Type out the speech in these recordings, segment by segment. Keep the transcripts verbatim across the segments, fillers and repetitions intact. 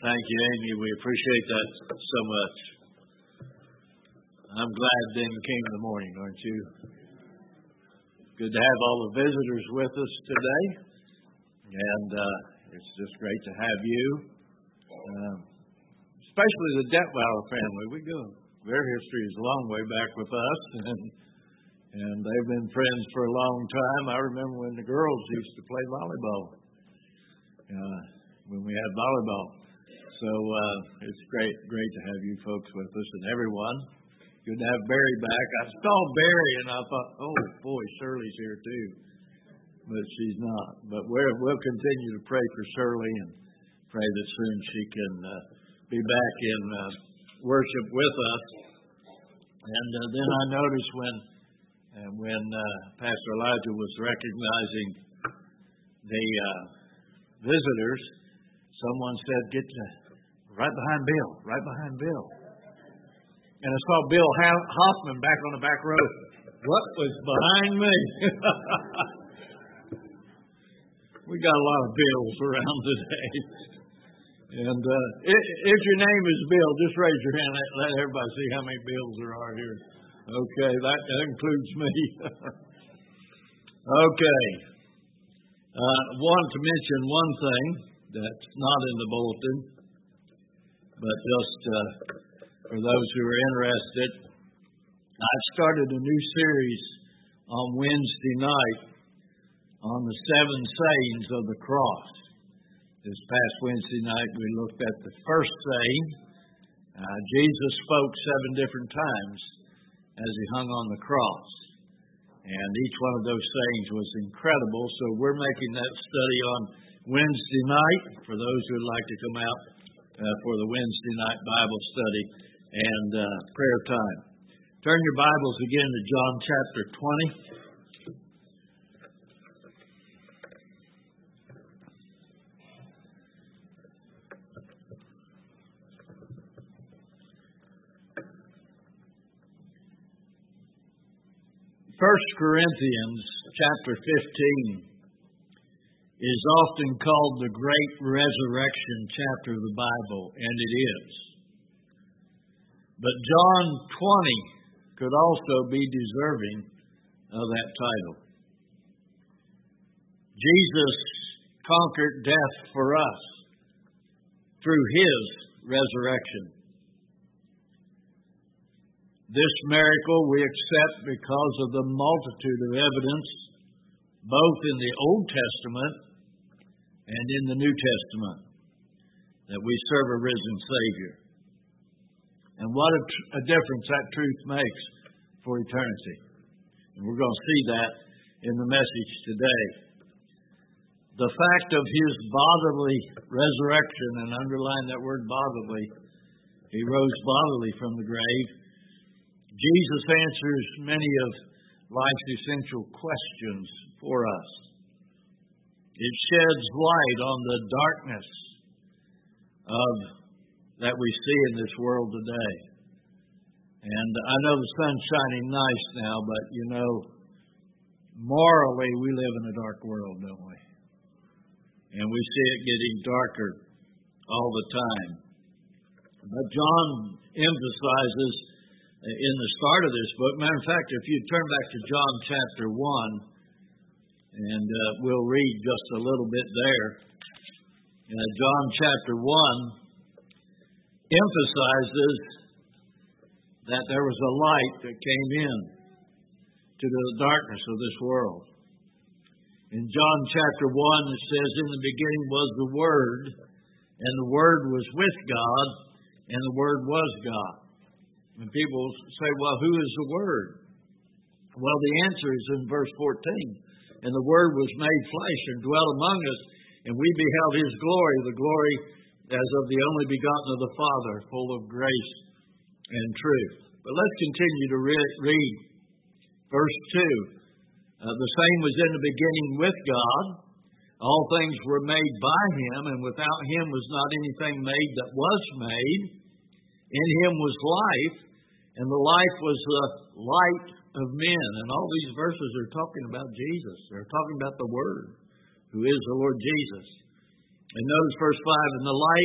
Thank you, Amy. We appreciate that so much. I'm glad Ben came in the morning, aren't you? Good to have all the visitors with us today. And uh, it's just great to have you. Um, especially the Detweiler family. We go. Their history is a long way back with us. And, and they've been friends for a long time. I remember when the girls used to play volleyball. Uh, when we had volleyball. So uh, it's great, great to have you folks with us and everyone. Good to have Barry back. I saw Barry and I thought, oh boy, Shirley's here too, but she's not. But we're, we'll continue to pray for Shirley and pray that soon she can uh, be back in uh, worship with us. And uh, then I noticed when uh, when uh, Pastor Elijah was recognizing the uh, visitors, someone said, "Get to, right behind Bill, right behind Bill." And I saw Bill Hoffman back on the back row. What was behind me? We got a lot of Bills around today. And uh, if, if your name is Bill, just raise your hand. Let, let everybody see how many Bills there are here. Okay, that, that includes me. Okay. Uh, I wanted to mention one thing that's not in the bulletin, but just uh, for those who are interested, I've started a new series on Wednesday night on the seven sayings of the cross. This past Wednesday night we looked at the first saying. Uh, Jesus spoke seven different times as he hung on the cross. And each one of those sayings was incredible, so we're making that study on Wednesday night for those who would like to come out uh, for the Wednesday night Bible study and uh, prayer time. Turn your Bibles again to John chapter twenty. First Corinthians chapter fifteen is often called the great resurrection chapter of the Bible, and it is. But John twenty could also be deserving of that title. Jesus conquered death for us through his resurrection. This miracle we accept because of the multitude of evidence, both in the Old Testament and in the New Testament, that we serve a risen Savior. And what a, tr- a difference that truth makes for eternity. And we're going to see that in the message today. The fact of his bodily resurrection, and underline that word bodily, he rose bodily from the grave. Jesus answers many of life's essential questions for us. It sheds light on the darkness of that we see in this world today. And I know the sun's shining nice now, but you know, morally we live in a dark world, don't we? And we see it getting darker all the time. But John emphasizes in the start of this book, matter of fact, if you turn back to John chapter one, and uh, we'll read just a little bit there. Uh, John chapter one emphasizes that there was a light that came in to the darkness of this world. In John chapter one, it says, "In the beginning was the Word, and the Word was with God, and the Word was God." And people say, well, who is the Word? Well, the answer is in verse fourteen. "And the Word was made flesh and dwelt among us, and we beheld his glory, the glory as of the only begotten of the Father, full of grace and truth." But let's continue to re- read. Verse two. Uh, "the same was in the beginning with God. All things were made by him, and without him was not anything made that was made. In him was life, and the life was the light of men." And all these verses are talking about Jesus. They're talking about the Word, who is the Lord Jesus. And notice verse five. "And the light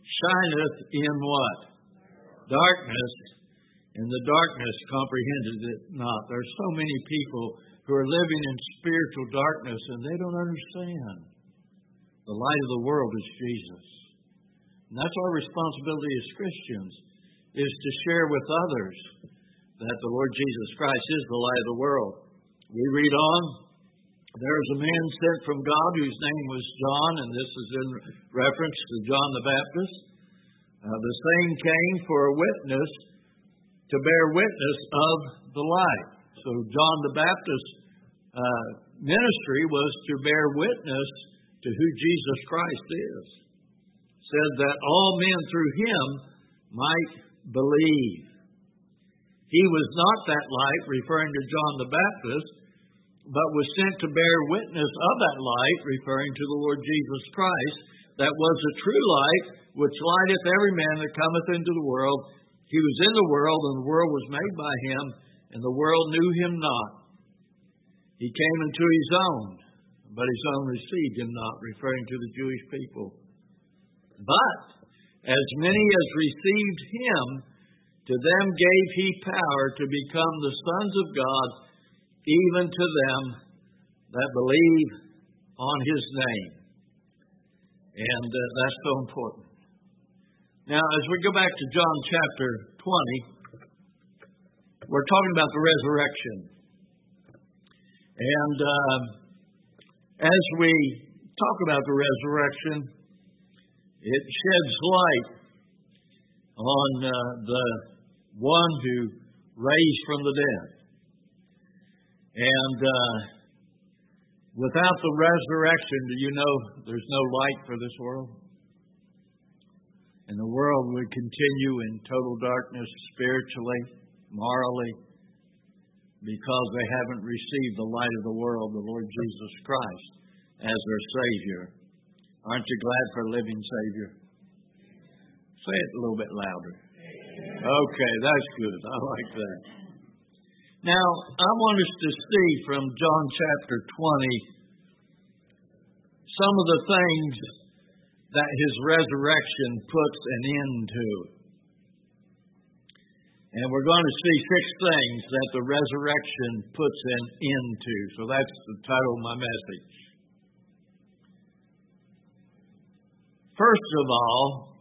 shineth in what? Darkness, and the darkness comprehended it not. There's so many people who are living in spiritual darkness, and they don't understand. The light of the world is Jesus. And that's our responsibility as Christians, is to share with others that the Lord Jesus Christ is the light of the world. We read on, there is a man sent from God whose name was John, and this is in reference to John the Baptist. Uh, the same came for a witness, to bear witness of the light. So John the Baptist's uh, ministry was to bear witness to who Jesus Christ is. It said that all men through him might believe. He was not that light, referring to John the Baptist, but was sent to bear witness of that light, referring to the Lord Jesus Christ, that was the true light, which lighteth every man that cometh into the world. He was in the world, and the world was made by him, and the world knew him not. He came into his own, but his own received him not, referring to the Jewish people. But as many as received him, to them gave he power to become the sons of God, even to them that believe on his name. And uh, that's so important. Now, as we go back to John chapter twenty, we're talking about the resurrection. And uh, as we talk about the resurrection, it sheds light on uh, the one who raised from the dead. And uh, without the resurrection, do you know there's no light for this world? And the world would continue in total darkness spiritually, morally, because they haven't received the light of the world, the Lord Jesus Christ, as their Savior. Aren't you glad for a living Savior? Say it a little bit louder. Okay, that's good. I like that. Now, I want us to see from John chapter twenty some of the things that his resurrection puts an end to. And we're going to see six things that the resurrection puts an end to. So that's the title of my message. First of all,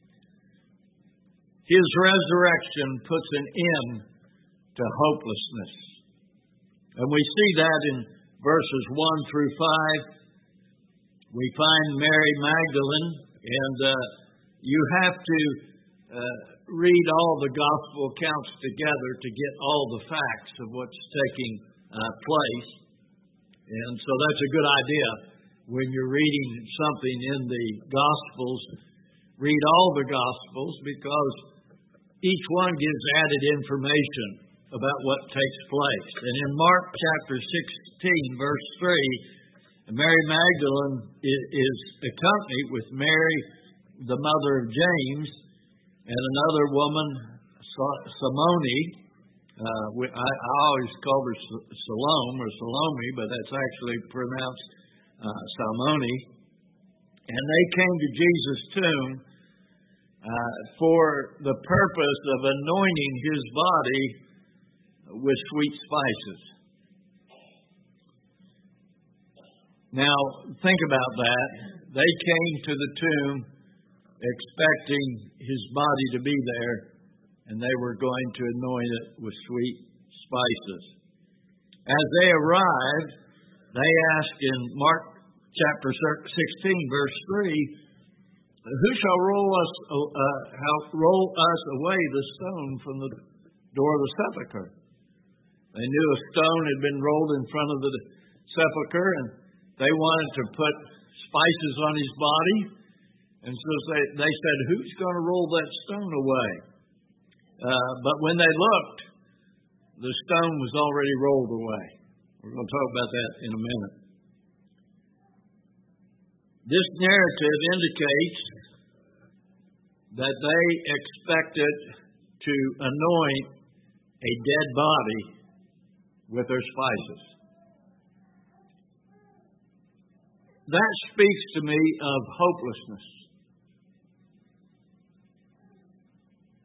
his resurrection puts an end to hopelessness. And we see that in verses one through five. We find Mary Magdalene, and uh, you have to uh, read all the gospel accounts together to get all the facts of what's taking uh, place. And so that's a good idea. When you're reading something in the Gospels, read all the Gospels, because each one gives added information about what takes place. And in Mark chapter sixteen, verse three, Mary Magdalene is accompanied with Mary, the mother of James, and another woman, Salome. Uh, I, I always called her Salome or Salome, but that's actually pronounced uh, Salmone. And they came to Jesus' tomb uh, for the purpose of anointing his body with sweet spices. Now, think about that. They came to the tomb expecting his body to be there, and they were going to anoint it with sweet spices. As they arrived, they asked in Mark chapter sixteen, verse three, who shall roll us, uh, how, roll us away the stone from the door of the sepulchre? They knew a stone had been rolled in front of the sepulchre, and they wanted to put spices on his body. And so they, they said, who's going to roll that stone away? Uh, but when they looked, the stone was already rolled away. We're going to talk about that in a minute. This narrative indicates that they expected to anoint a dead body with their spices. That speaks to me of hopelessness.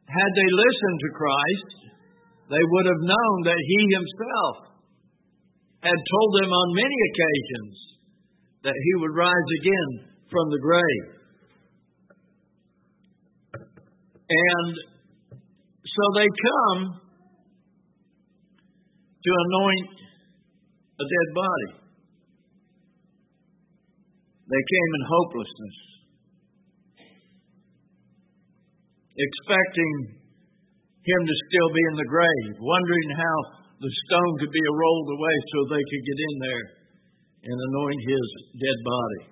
had they listened to Christ, they would have known that He Himself had told them on many occasions that He would rise again from the grave. And so they come to anoint a dead body. They came in hopelessness, expecting Him to still be in the grave, wondering how the stone could be rolled away so they could get in there and anoint His dead body.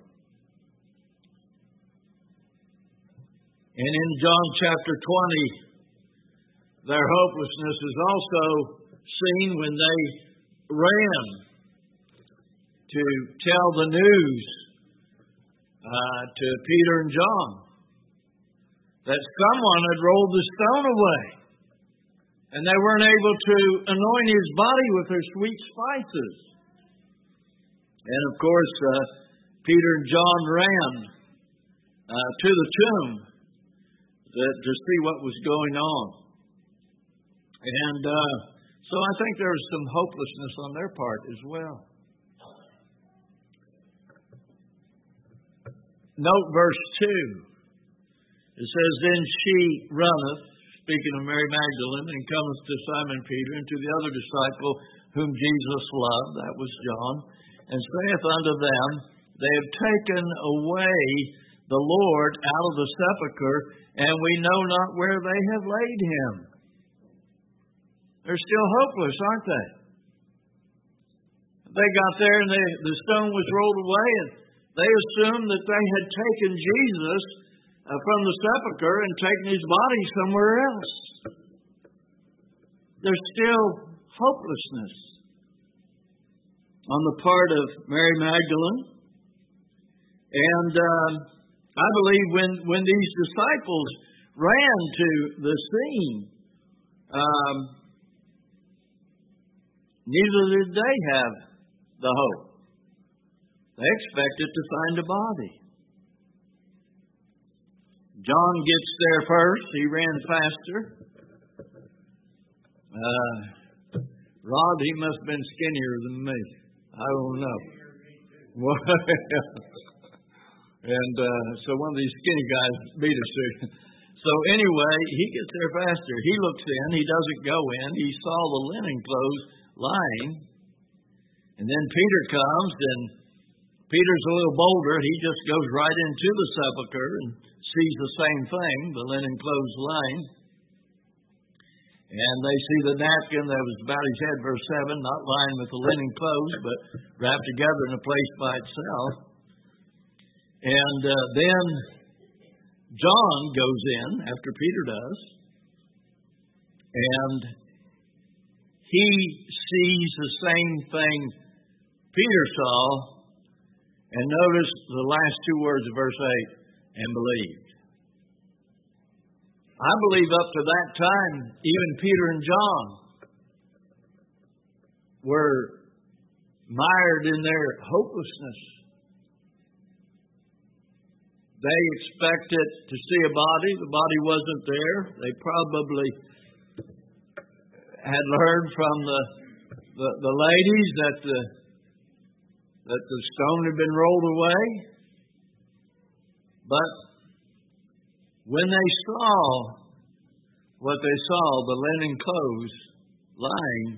And in John chapter twenty, their hopelessness is also seen when they ran to tell the news uh, to Peter and John that someone had rolled the stone away, and they weren't able to anoint His body with their sweet spices. And of course, uh, Peter and John ran uh, to the tomb to, to see what was going on. And uh, so I think there was some hopelessness on their part as well. Note verse two. It says, "Then she runneth," speaking of Mary Magdalene, "and cometh to Simon Peter and to the other disciple whom Jesus loved," that was John, "and saith unto them, They have taken away the Lord out of the sepulchre, and we know not where they have laid Him." They're still hopeless, aren't they? They got there and they, the stone was rolled away, and they assumed that they had taken Jesus uh, from the sepulchre and taken His body somewhere else. There's still hopelessness on the part of Mary Magdalene. And uh, I believe when, when these disciples ran to the scene, um, neither did they have the hope. They expected to find a body. John gets there first. He ran faster. Uh, Rod, he must have been skinnier than me. I don't know. And uh, so one of these skinny guys beat us there. So anyway, he gets there faster. He looks in. He doesn't go in. He saw the linen clothes lying. And then Peter comes, and Peter's a little bolder. He just goes right into the sepulchre and sees the same thing, the linen clothes lying. And they see the napkin that was about his head, verse seven, not lying with the linen clothes, but wrapped together in a place by itself. And uh, then John goes in, after Peter does, and he sees the same thing Peter saw, and notice the last two words of verse eight, and believed. I believe up to that time, even Peter and John were mired in their hopelessness. They expected to see a body. The body wasn't there. They probably had learned from the the, the ladies that the that the stone had been rolled away. But when they saw what they saw, the linen clothes lying,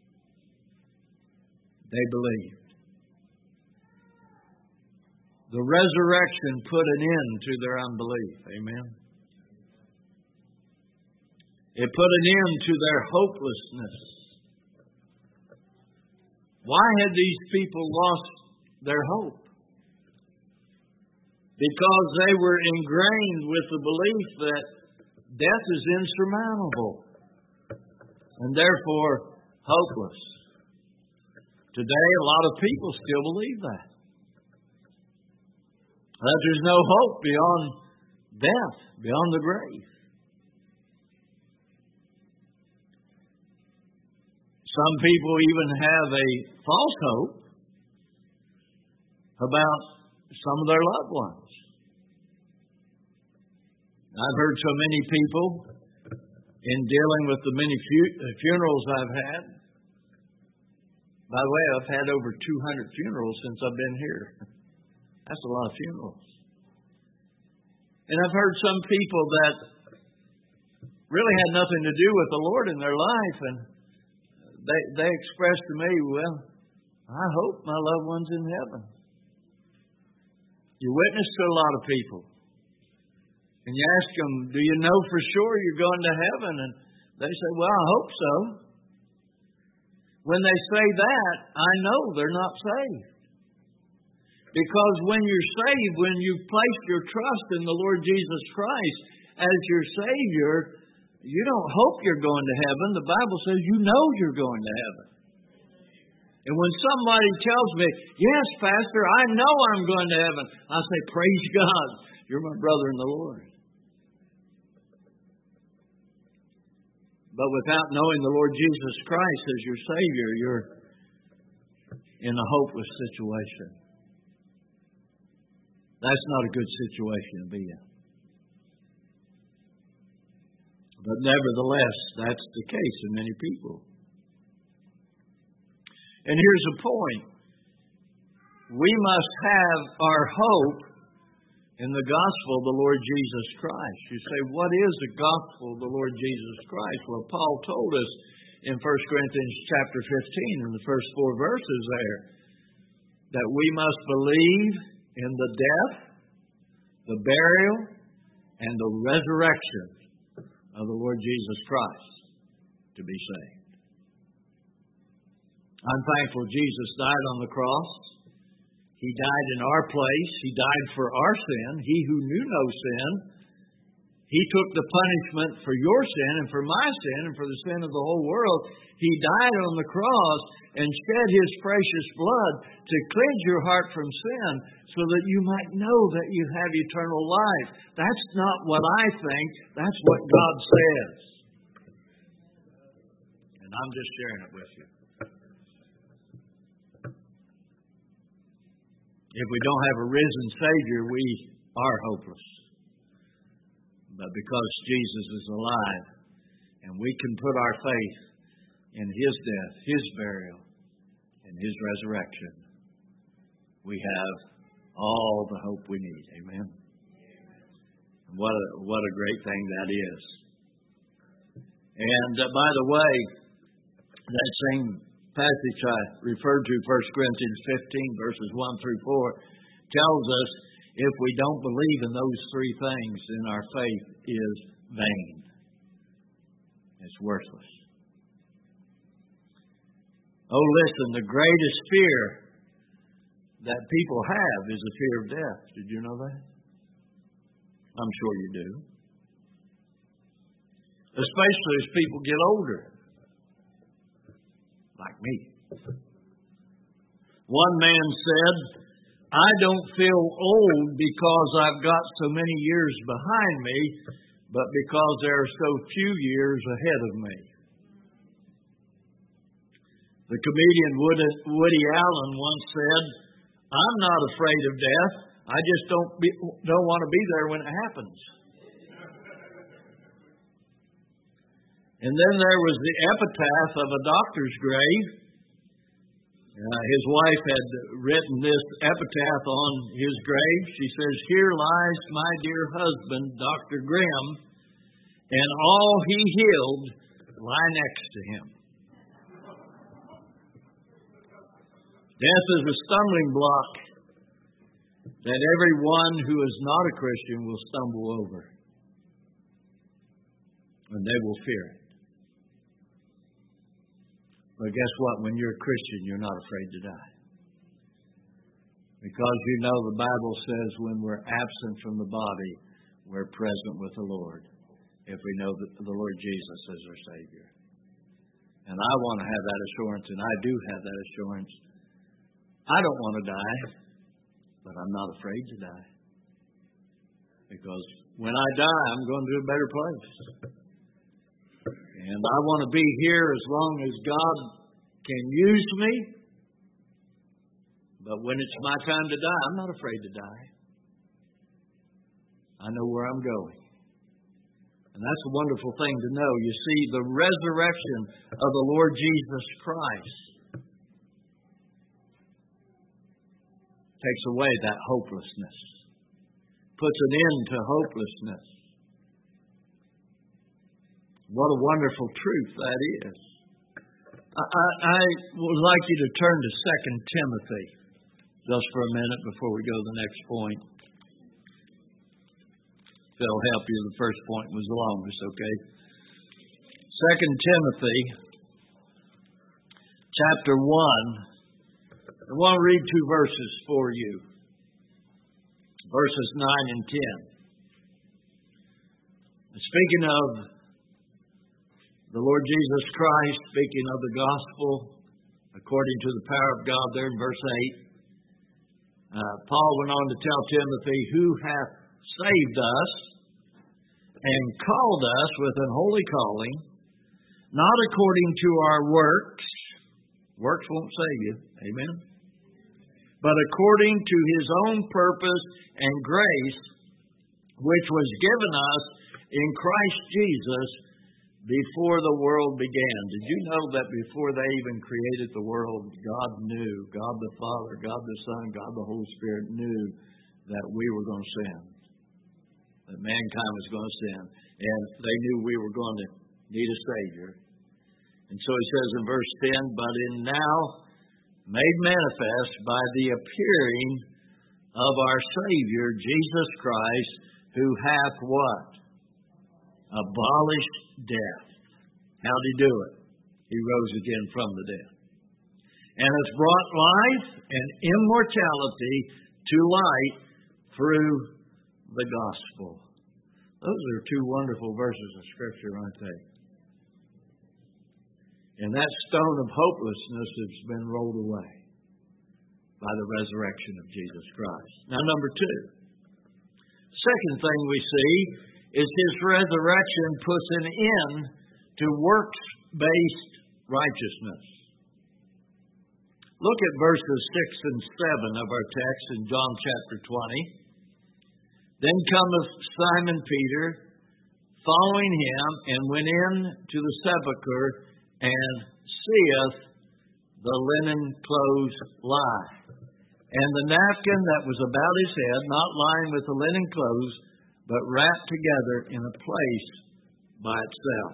they believed. The resurrection put an end to their unbelief. Amen. It put an end to their hopelessness. Why had these people lost their hope? Because they were ingrained with the belief that death is insurmountable and therefore hopeless. Today, a lot of people still believe that. That there's no hope beyond death, beyond the grave. Some people even have a false hope about some of their loved ones. I've heard so many people in dealing with the many fu- uh, funerals I've had. By the way, I've had over two hundred funerals since I've been here. That's a lot of funerals. And I've heard some people that really had nothing to do with the Lord in their life, and they they expressed to me, well, I hope my loved one's in heaven. You witness to a lot of people, and you ask them, do you know for sure you're going to heaven? And they say, well, I hope so. When they say that, I know they're not saved. Because when you're saved, when you've placed your trust in the Lord Jesus Christ as your Savior, you don't hope you're going to heaven. The Bible says you know you're going to heaven. And when somebody tells me, yes, Pastor, I know I'm going to heaven, I say, praise God, you're my brother in the Lord. But without knowing the Lord Jesus Christ as your Savior, you're in a hopeless situation. That's not a good situation to be in. But nevertheless, that's the case in many people. And here's a point. We must have our hope in the gospel of the Lord Jesus Christ. You say, what is the gospel of the Lord Jesus Christ? Well, Paul told us in First Corinthians chapter fifteen, in the first four verses there, that we must believe in the death, the burial, and the resurrection of the Lord Jesus Christ to be saved. I'm thankful Jesus died on the cross. He died in our place. He died for our sin. He who knew no sin. He took the punishment for your sin and for my sin and for the sin of the whole world. He died on the cross and shed His precious blood to cleanse your heart from sin so that you might know that you have eternal life. That's not what I think. That's what God says. And I'm just sharing it with you. If we don't have a risen Savior, we are hopeless. But because Jesus is alive, and we can put our faith in His death, His burial, and His resurrection, we have all the hope we need. Amen? And what a, what a great thing that is. And uh, by the way, that same passage I referred to, First Corinthians fifteen, verses one through four, tells us if we don't believe in those three things, then our faith is vain. It's worthless. Oh, listen, the greatest fear that people have is the fear of death. Did you know that? I'm sure you do. Especially as people get older. Like me. One man said, I don't feel old because I've got so many years behind me, but because there are so few years ahead of me. The comedian Woody Allen once said, I'm not afraid of death. I just don't be, don't want to be there when it happens. And then there was the epitaph of a doctor's grave. Uh, his wife had written this epitaph on his grave. She says, here lies my dear husband, Doctor Grimm, and all he healed lie next to him. Death is a stumbling block that everyone who is not a Christian will stumble over. And they will fear it. But guess what? When you're a Christian, you're not afraid to die. Because you know the Bible says when we're absent from the body, we're present with the Lord. If we know that the Lord Jesus is our Savior. And I want to have that assurance, and I do have that assurance. I don't want to die, but I'm not afraid to die. Because when I die, I'm going to a better place. And I want to be here as long as God can use me. But when it's my time to die, I'm not afraid to die. I know where I'm going. And And that's a wonderful thing to know. You see, the resurrection of the Lord Jesus Christ takes away that hopelessness, puts an end to hopelessness. What a wonderful truth that is. I, I, I would like you to turn to Second Timothy just for a minute before we go to the next point. If it'll help you, the first point was the longest, okay? Second Timothy, chapter one. I want to read two verses for you. Verses nine and ten. Speaking of the Lord Jesus Christ, speaking of the gospel, according to the power of God, there in verse eight, uh, Paul went on to tell Timothy, who hath saved us and called us with an holy calling, not according to our works. Works won't save you. Amen. But according to his own purpose and grace, which was given us in Christ Jesus before the world began. Did you know that before they even created the world, God knew, God the Father, God the Son, God the Holy Spirit knew that we were going to sin, that mankind was going to sin, and they knew we were going to need a Savior. And so he says in verse ten, but in now made manifest by the appearing of our Savior, Jesus Christ, who hath what? Abolished death. How did he do it? He rose again from the dead. And has brought life and immortality to light through the gospel. Those are two wonderful verses of Scripture, aren't they? And that stone of hopelessness has been rolled away by the resurrection of Jesus Christ. Now, number two. Second thing we see is his resurrection puts an end to works-based righteousness. Look at verses six and seven of our text in John chapter twenty. Then cometh Simon Peter, following him, and went in to the sepulchre, and seeth the linen clothes lie, and the napkin that was about his head, not lying with the linen clothes, but wrapped together in a place by itself.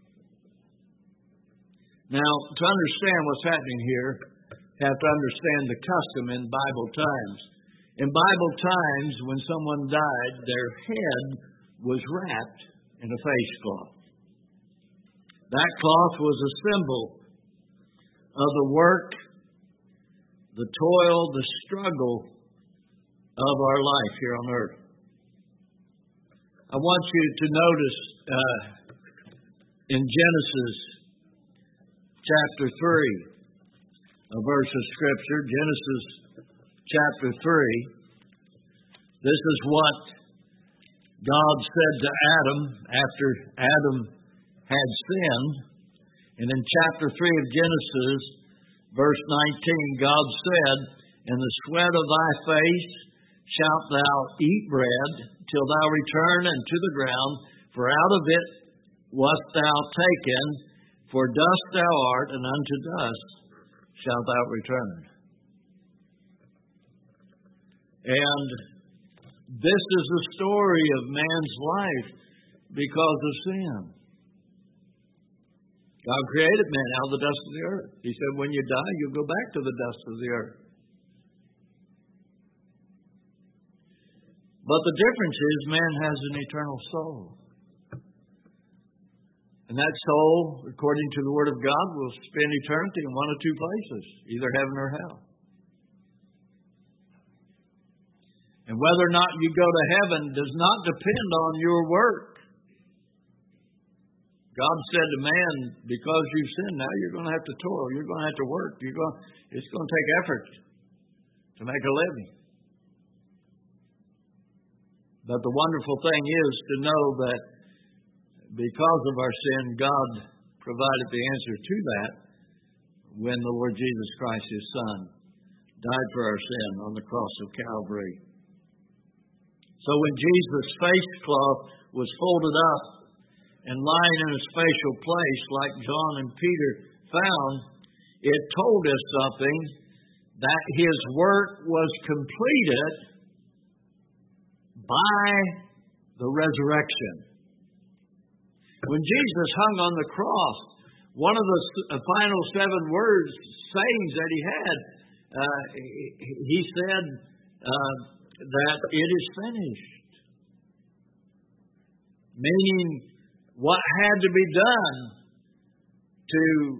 Now, to understand what's happening here, you have to understand the custom in Bible times. In Bible times, when someone died, their head was wrapped in a face cloth. That cloth was a symbol of the work, the toil, the struggle of our life here on earth. I want you to notice uh, in Genesis chapter three, a verse of Scripture, Genesis chapter three, this is what God said to Adam after Adam had sinned. And in chapter three of Genesis, verse nineteen, God said, in the sweat of thy face shalt thou eat bread, till thou return unto the ground, for out of it wast thou taken, for dust thou art, and unto dust shalt thou return. And this is the story of man's life because of sin. God created man out of the dust of the earth. He said, when you die, you'll go back to the dust of the earth. But the difference is man has an eternal soul. And that soul, according to the Word of God, will spend eternity in one of two places, either heaven or hell. And whether or not you go to heaven does not depend on your work. God said to man, because you've sinned, now you're going to have to toil. You're going to have to work. You're going, it's going to take effort to make a living. But the wonderful thing is to know that because of our sin, God provided the answer to that when the Lord Jesus Christ, His Son, died for our sin on the cross of Calvary. So when Jesus' face cloth was folded up and lying in a special place like John and Peter found, it told us something, that his work was completed by the resurrection. When Jesus hung on the cross, one of the final seven words, sayings that he had, uh, he said uh, that it is finished. Meaning what had to be done to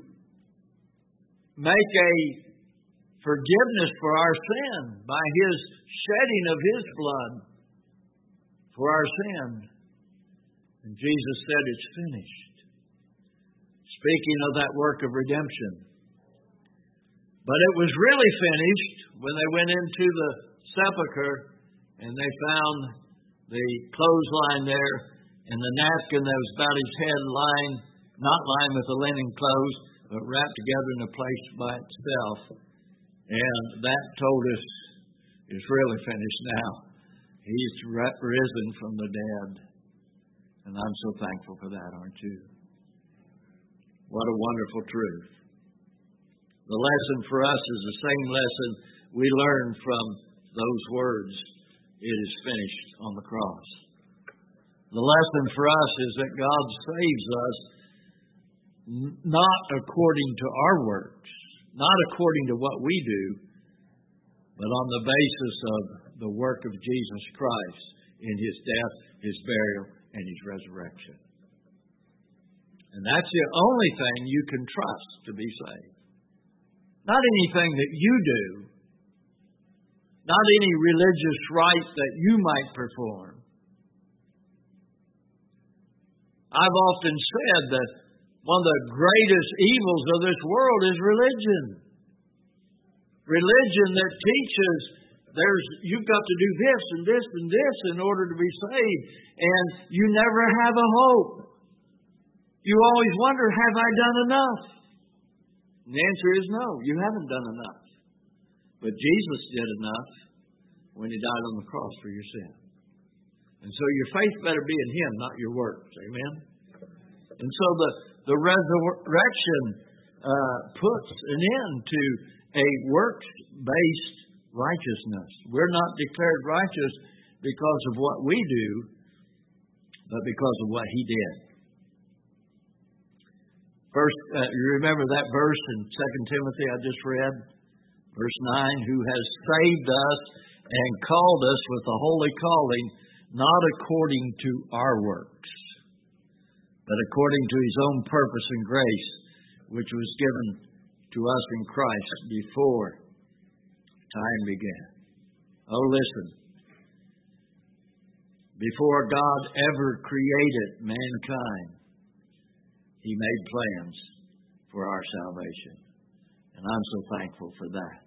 make a forgiveness for our sin by his shedding of his blood for our sin. And Jesus said, it's finished. Speaking of that work of redemption. But it was really finished when they went into the sepulchre and they found the clothesline there and the napkin that was about his head lying, not lying with the linen clothes, but wrapped together in a place by itself. And that told us it's really finished now. He's risen from the dead. And I'm so thankful for that, aren't you? What a wonderful truth. The lesson for us is the same lesson we learned from those words. It is finished on the cross. The lesson for us is that God saves us not according to our works, not according to what we do, but on the basis of the work of Jesus Christ in his death, his burial, and his resurrection. And that's the only thing you can trust to be saved. Not anything that you do, not any religious rite that you might perform. I've often said that one of the greatest evils of this world is religion. Religion that teaches there's you've got to do this and this and this in order to be saved, and you never have a hope. You always wonder, have I done enough? And the answer is no, you haven't done enough. But Jesus did enough when he died on the cross for your sin. And so your faith better be in him, not your works. Amen? And so the, the resurrection uh, puts an end to a works-based righteousness. We're not declared righteous because of what we do, but because of what he did. First, uh, you remember that verse in Second Timothy I just read? Verse nine, who has saved us and called us with a holy calling, not according to our works, but according to his own purpose and grace, which was given to us in Christ before time began. Oh, listen. Before God ever created mankind, he made plans for our salvation. And I'm so thankful for that.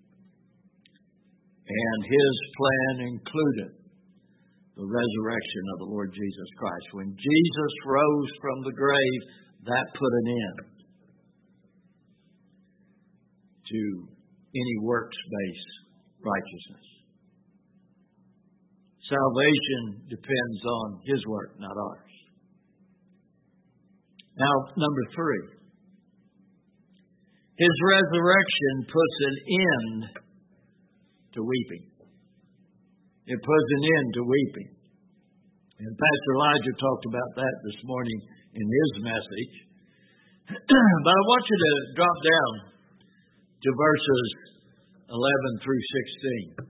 And his plan included the resurrection of the Lord Jesus Christ. When Jesus rose from the grave, that put an end to any works-based righteousness. Salvation depends on his work, not ours. Now, number three. His resurrection puts an end to weeping. It puts an end to weeping. And Pastor Elijah talked about that this morning in his message. But I want you to drop down to verses eleven through sixteen.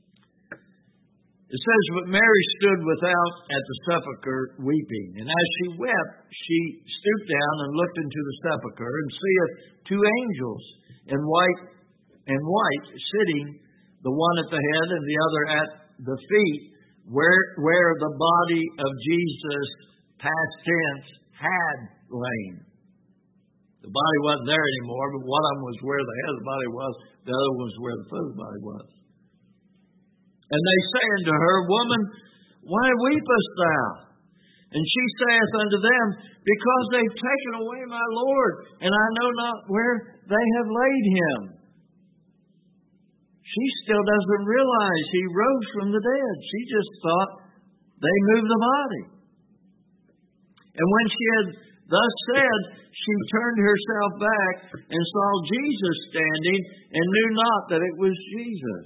It says, but Mary stood without at the sepulchre weeping. And as she wept, she stooped down and looked into the sepulchre, and seeth two angels in white and white sitting, the one at the head and the other at the feet, where, where the body of Jesus, past tense, had lain. The body wasn't there anymore, but one of them was where the head of the body was, the other was where the foot of the body was. And they say unto her, Woman, why weepest thou? And she saith unto them, Because they've taken away my Lord, and I know not where they have laid him. She still doesn't realize he rose from the dead. She just thought they moved the body. And when she had thus said, she turned herself back and saw Jesus standing and knew not that it was Jesus.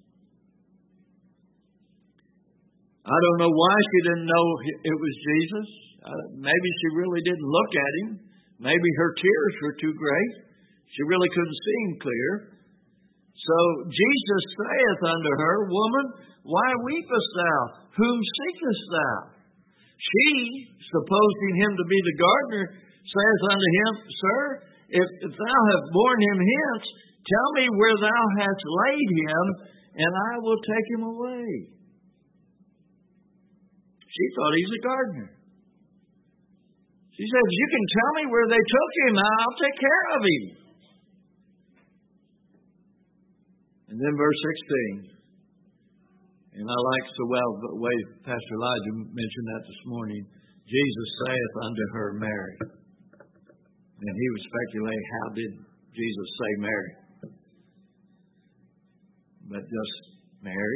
I don't know why she didn't know it was Jesus. Uh, maybe she really didn't look at him. Maybe her tears were too great. She really couldn't see him clear. So Jesus saith unto her, Woman, why weepest thou? Whom seekest thou? She, supposing him to be the gardener, saith unto him, Sir, if, if thou have borne him hence, tell me where thou hast laid him, and I will take him away. She thought he's a gardener. She said, You can tell me where they took him, I'll take care of him. And then verse sixteen. And I like so well the way Pastor Elijah mentioned that this morning. Jesus saith unto her, Mary. And he would speculate, how did Jesus say Mary? But just Mary?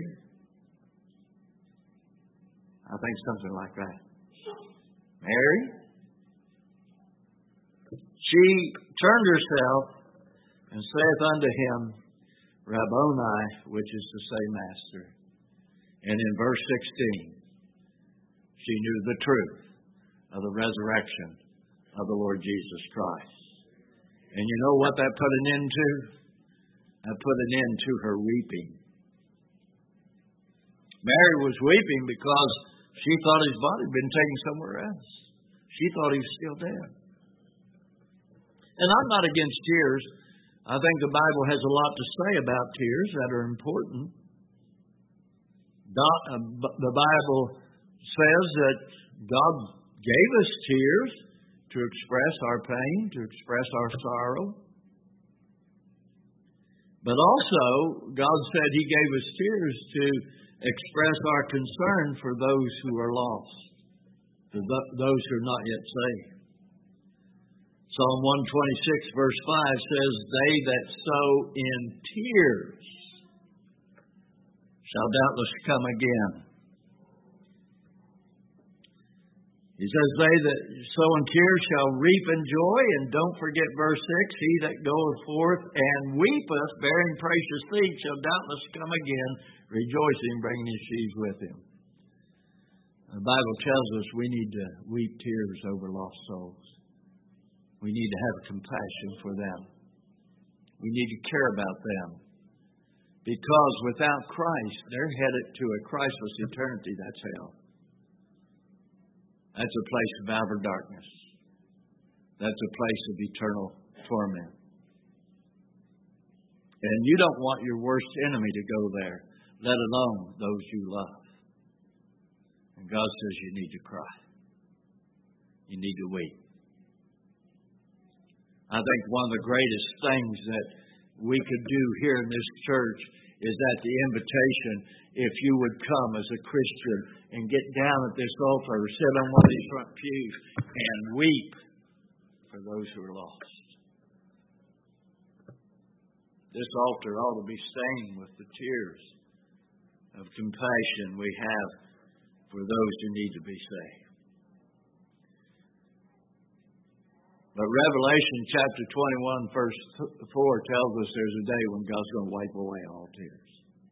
I think something like that. Mary? She turned herself and saith unto him, Rabboni, which is to say, Master. And in verse sixteen, she knew the truth of the resurrection of the Lord Jesus Christ. And you know what that put an end to? That put an end to her weeping. Mary was weeping because she thought his body had been taken somewhere else. She thought he was still dead. And I'm not against tears. I think the Bible has a lot to say about tears that are important. The Bible says that God gave us tears to express our pain, to express our sorrow. But also, God said He gave us tears to express our concern for those who are lost, for those who are not yet saved. Psalm one twenty-six verse five says, They that sow in tears shall doubtless come again. He says, They that sow in tears shall reap in joy. And don't forget verse six, He that goeth forth and weepeth, bearing precious seed, shall doubtless come again, rejoicing, bringing his sheaves with him. The Bible tells us we need to weep tears over lost souls. We need to have compassion for them. We need to care about them. Because without Christ, they're headed to a Christless eternity. That's hell. That's a place of outer darkness. That's a place of eternal torment. And you don't want your worst enemy to go there, let alone those you love. And God says you need to cry. You need to weep. I think one of the greatest things that we could do here in this church is that the invitation, if you would come as a Christian and get down at this altar or sit on one of these front pews and weep for those who are lost. This altar ought to be stained with the tears of compassion we have for those who need to be saved. But Revelation chapter twenty-one, verse four tells us there's a day when God's going to wipe away all tears.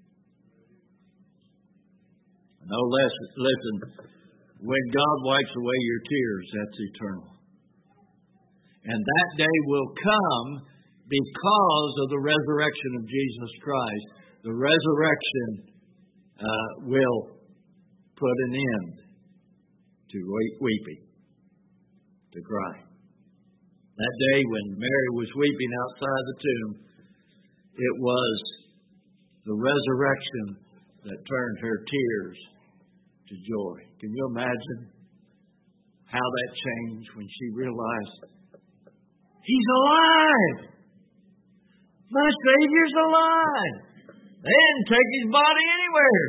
No less, listen, when God wipes away your tears, that's eternal. And that day will come because of the resurrection of Jesus Christ. The resurrection uh, will put an end to weeping, to crying. That day when Mary was weeping outside the tomb, it was the resurrection that turned her tears to joy. Can you imagine how that changed when she realized, He's alive! My Savior's alive! They didn't take His body anywhere.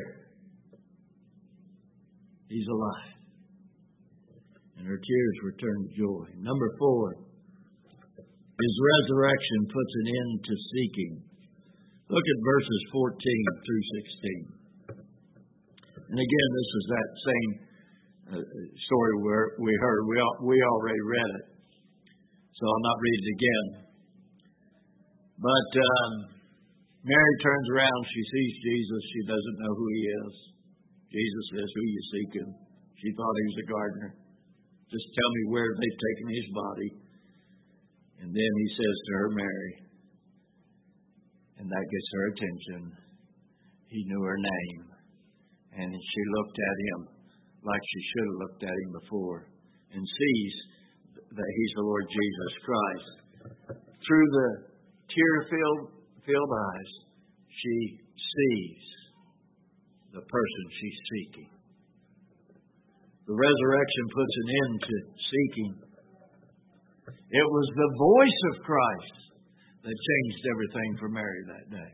He's alive. And her tears were turned to joy. Number four. His resurrection puts an end to seeking. Look at verses fourteen through sixteen. And again, this is that same a story where we heard. We we already read it, so I'll not read it again. But um, Mary turns around. She sees Jesus. She doesn't know who he is. Jesus says, "Who you seeking?" She thought he was a gardener. "Just tell me where they've taken his body." And then he says to her, "Mary." And that gets her attention. He knew her name. And she looked at him like she should have looked at him before, and sees that he's the Lord Jesus Christ. Through the tear-filled filled eyes, she sees the person she's seeking. The resurrection puts an end to seeking. It was the voice of Christ that changed everything for Mary that day.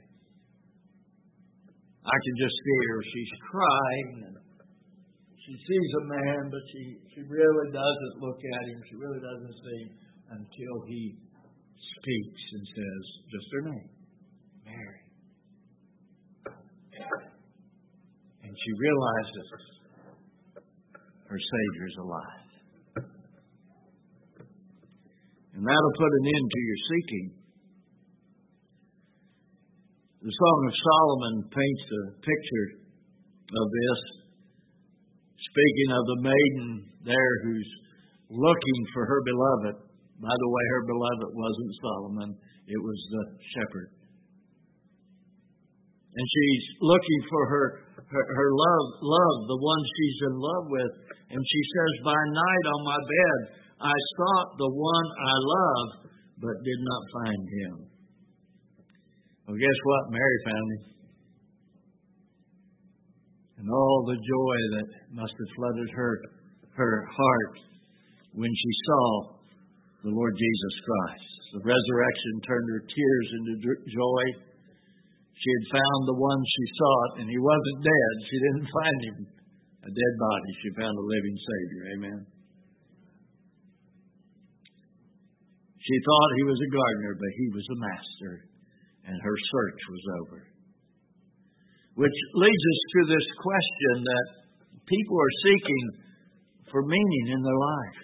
I can just see her. She's crying, and she sees a man, but she, she really doesn't look at him. She really doesn't see until he speaks and says just her name, Mary. And she realizes her Savior's alive. And that'll put an end to your seeking. The Song of Solomon paints a picture of this, speaking of the maiden there who's looking for her beloved. By the way, her beloved wasn't Solomon, it was the shepherd. And she's looking for her, her, her love, love, the one she's in love with. And she says, "By night on my bed, I sought the one I love, but did not find him." Well, guess what? Mary found him. And all the joy that must have flooded her, her heart when she saw the Lord Jesus Christ. The resurrection turned her tears into joy. She had found the one she sought, and he wasn't dead. She didn't find him a dead body. She found a living Savior. Amen. She thought he was a gardener, but he was a master, and her search was over. Which leads us to this question that people are seeking for meaning in their life.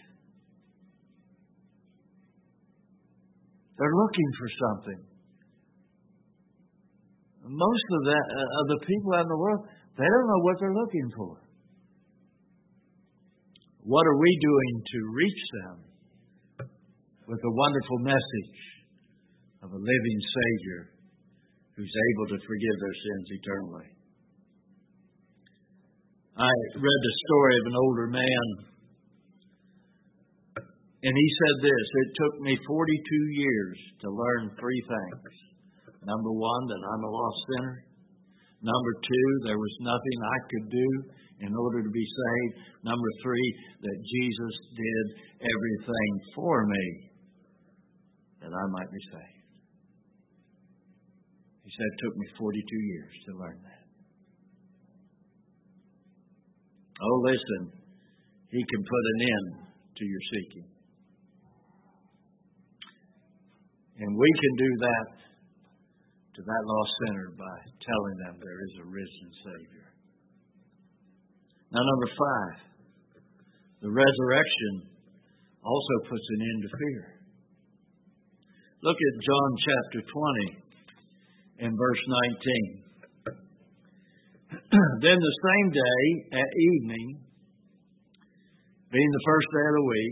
They're looking for something. Most of the, uh, of the people out in the world, they don't know what they're looking for. What are we doing to reach them with a wonderful message of a living Savior who's able to forgive their sins eternally? I read the story of an older man, and he said this: "It took me forty-two years to learn three things. Number one, that I'm a lost sinner. Number two, there was nothing I could do in order to be saved. Number three, that Jesus did everything for me that I might be saved." He said it took me forty-two years to learn that. Oh, listen, he can put an end to your seeking. And we can do that to that lost sinner by telling them there is a risen Savior. Now, number five, the resurrection also puts an end to fear. Look at John chapter twenty and verse nineteen. "Then the same day at evening, being the first day of the week,"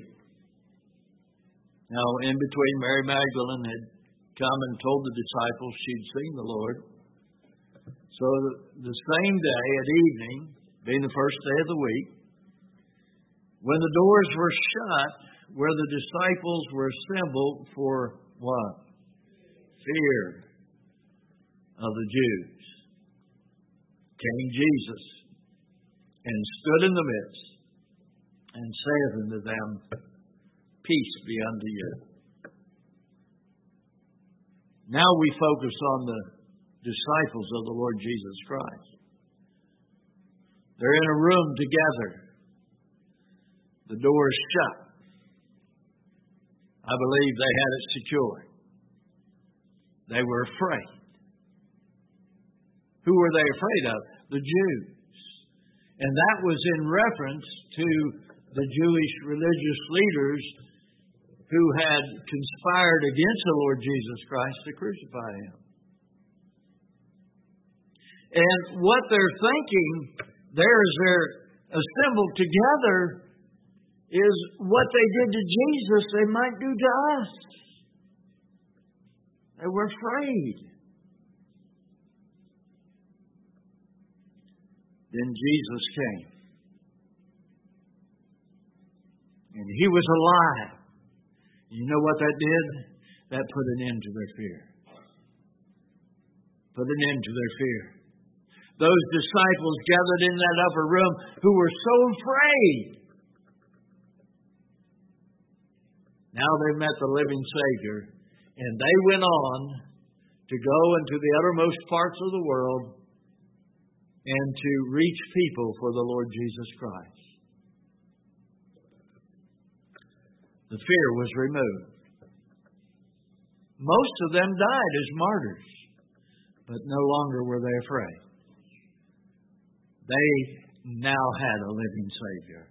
now in between, Mary Magdalene had come and told the disciples she'd seen the Lord. So the same day at evening, being the first day of the week, when the doors were shut, where the disciples were assembled for what? Fear of the Jews, came Jesus and stood in the midst and saith unto them, "Peace be unto you." Now we focus on the disciples of the Lord Jesus Christ. They're in a room together. The door is shut. I believe they had it secured. They were afraid. Who were they afraid of? The Jews. And that was in reference to the Jewish religious leaders who had conspired against the Lord Jesus Christ to crucify Him. And what they're thinking there as they're assembled together is what they did to Jesus, they might do to us. They were afraid. Then Jesus came. And He was alive. You know what that did? That put an end to their fear. Put an end to their fear. Those disciples gathered in that upper room who were so afraid. Now they met the living Savior, and they went on to go into the uttermost parts of the world and to reach people for the Lord Jesus Christ. The fear was removed. Most of them died as martyrs, but no longer were they afraid. They now had a living Savior.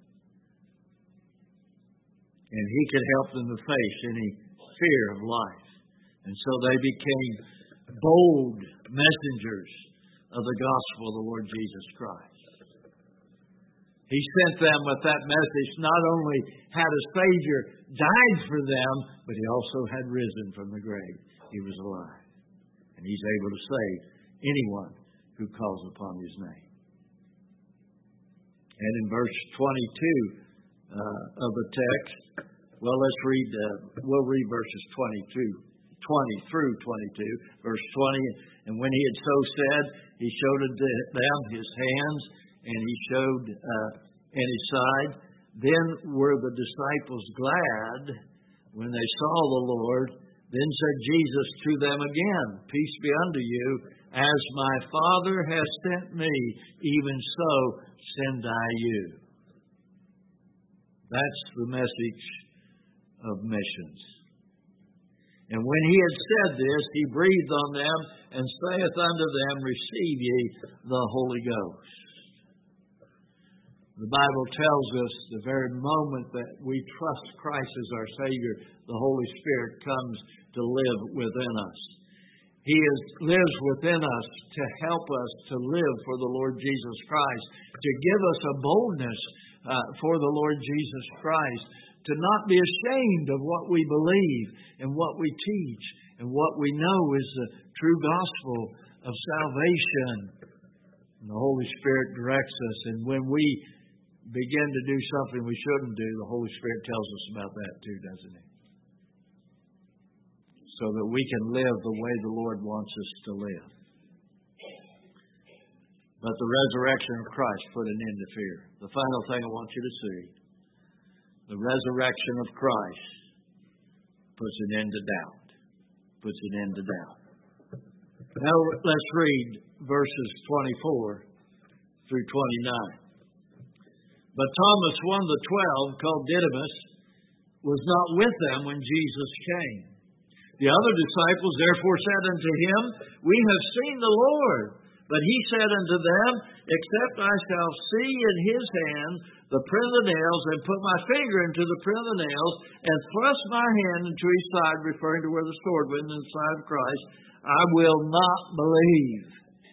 And He could help them to face any fear of life. And so they became bold messengers of the gospel of the Lord Jesus Christ. He sent them with that message. Not only had a Savior died for them, but He also had risen from the grave. He was alive. And He's able to save anyone who calls upon His name. And in verse twenty-two uh, of the text, well, let's read, uh, we'll read verses twenty-two, twenty through twenty-two. Verse twenty, and when He had so said, He showed unto them His hands, and He showed uh, in His side. Then were the disciples glad when they saw the Lord. Then said Jesus to them again, Peace be unto you. As my Father has sent me, even so send I you. That's the message of missions. And when He had said this, He breathed on them and saith unto them, Receive ye the Holy Ghost. The Bible tells us the very moment that we trust Christ as our Savior, the Holy Spirit comes to live within us. He is, lives within us to help us to live for the Lord Jesus Christ, to give us a boldness uh, for the Lord Jesus Christ, to not be ashamed of what we believe and what we teach and what we know is the true gospel of salvation. And the Holy Spirit directs us, and when we begin to do something we shouldn't do, the Holy Spirit tells us about that too, doesn't He? So that we can live the way the Lord wants us to live. But the resurrection of Christ put an end to fear. The final thing I want you to see, the resurrection of Christ puts an end to doubt. Puts an end to doubt. Now let's read verses twenty-four through twenty-nine. But Thomas, one of the twelve, called Didymus, was not with them when Jesus came. The other disciples therefore said unto Him, We have seen the Lord. But He said unto them, Except I shall see in His hand the print of the nails, and put my finger into the print of the nails, and thrust my hand into His side, referring to where the sword went in the side of Christ, I will not believe.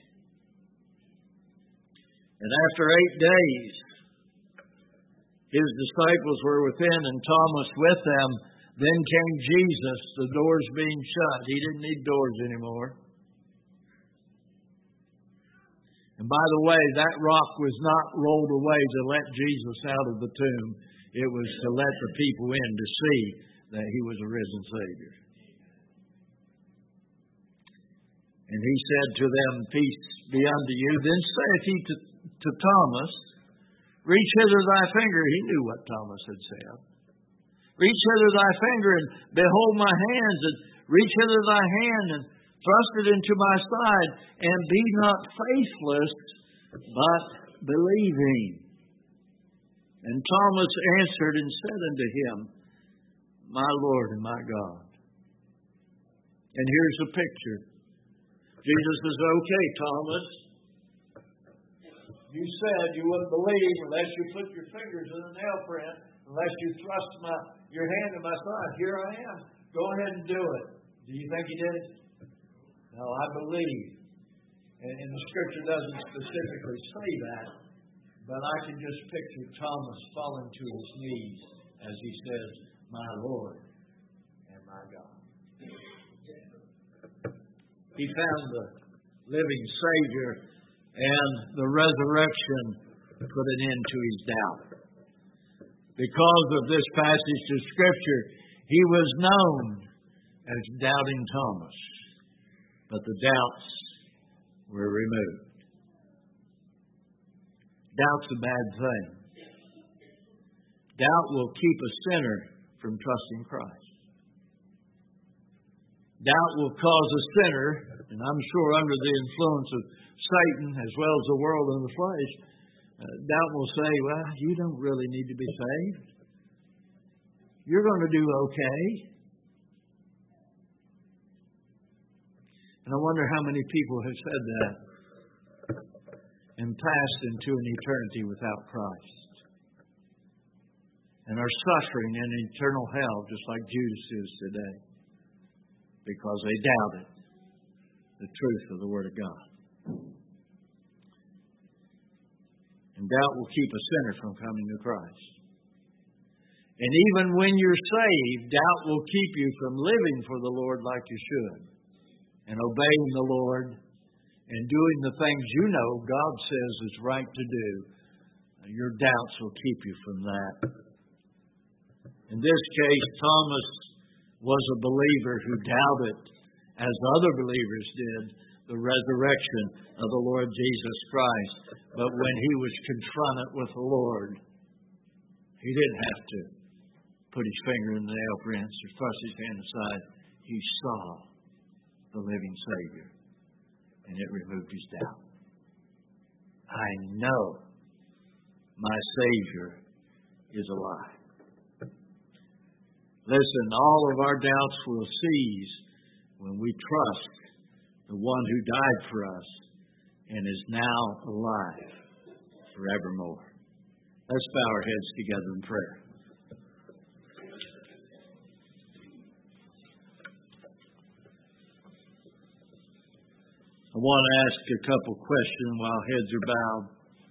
And after eight days, His disciples were within, and Thomas with them. Then came Jesus, the doors being shut. He didn't need doors anymore. And by the way, that rock was not rolled away to let Jesus out of the tomb. It was to let the people in to see that He was a risen Savior. And He said to them, Peace be unto you. Then saith He to, to Thomas, Reach hither thy finger. He knew what Thomas had said. Reach hither thy finger, and behold my hands, and reach hither thy hand, and thrust it into my side, and be not faithless, but believing. And Thomas answered and said unto Him, My Lord and my God. And here's the picture. Jesus says, Okay, Thomas, You said you wouldn't believe unless you put your fingers in the nail print, unless you thrust my your hand in my side. Here I am. Go ahead and do it. Do you think he did it? No, I believe. And, and the Scripture doesn't specifically say that, but I can just picture Thomas falling to his knees as he says, "My Lord and my God." He found the living Savior, and the resurrection put an end to his doubt. Because of this passage of Scripture, he was known as Doubting Thomas, but the doubts were removed. Doubt's a bad thing. Doubt will keep a sinner from trusting Christ. Doubt will cause a sinner, and I'm sure under the influence of Satan as well as the world and the flesh, uh, doubt will say, "Well, you don't really need to be saved. You're going to do okay." And I wonder how many people have said that and passed into an eternity without Christ and are suffering in eternal hell just like Judas is today because they doubted the truth of the Word of God. And doubt will keep a sinner from coming to Christ. And even when you're saved, doubt will keep you from living for the Lord like you should and obeying the Lord and doing the things you know God says is right to do. Your doubts will keep you from that. In this case, Thomas was a believer who doubted, as other believers did, the resurrection of the Lord Jesus Christ. But when he was confronted with the Lord, he didn't have to put his finger in the nail prints or thrust his hand aside. He saw the living Savior, and it removed his doubt. I know my Savior is alive. Listen, all of our doubts will cease when we trust the one who died for us and is now alive forevermore. Let's bow our heads together in prayer. I want to ask a couple questions while heads are bowed.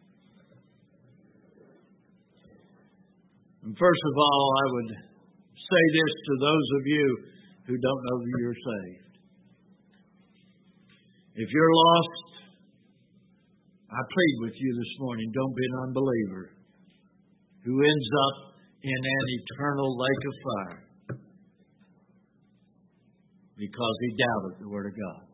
And first of all, I would say this to those of you who don't know that you're saved. If you're lost, I plead with you this morning, don't be an unbeliever who ends up in an eternal lake of fire because he doubted the Word of God.